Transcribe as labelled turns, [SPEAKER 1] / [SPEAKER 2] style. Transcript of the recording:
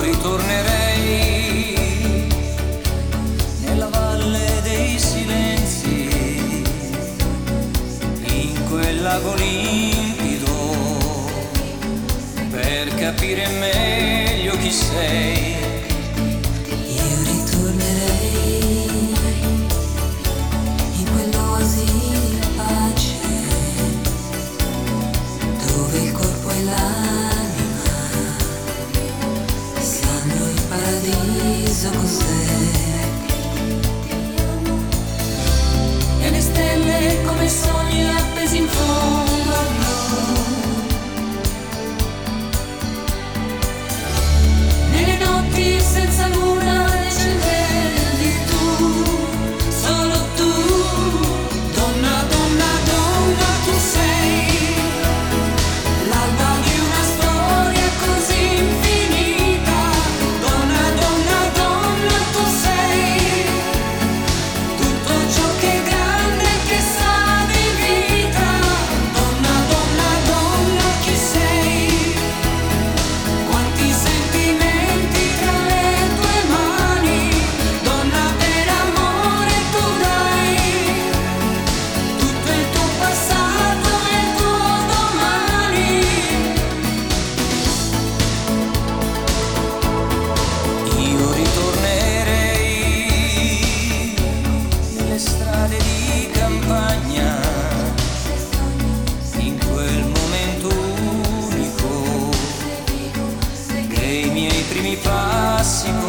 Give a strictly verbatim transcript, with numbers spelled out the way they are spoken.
[SPEAKER 1] ritornerei nella valle dei silenzi, in quel lago limpido, per capire meglio chi sei.
[SPEAKER 2] Io ritornerei in quell'oasi di pace, dove il corpo e l'anima sanno il paradiso cos'è. E le stelle come sogni appesi in fondo al blu, nelle notti senza luna ne scendevi tu, solo tu. Donna, donna, donna, tu sei l'alba di una storia così infinita. Donna, donna, donna, tu sei tutto ciò che è grande e che sa di vita. Donna, donna, donna, chi sei? Quanti sentimenti tra le tue mani. Donna, per amore tu dai tutto il tuo passato e il tuo domani.
[SPEAKER 1] Io ritornerei nelle strade di campagna, in quel momento unico dei miei primi passi.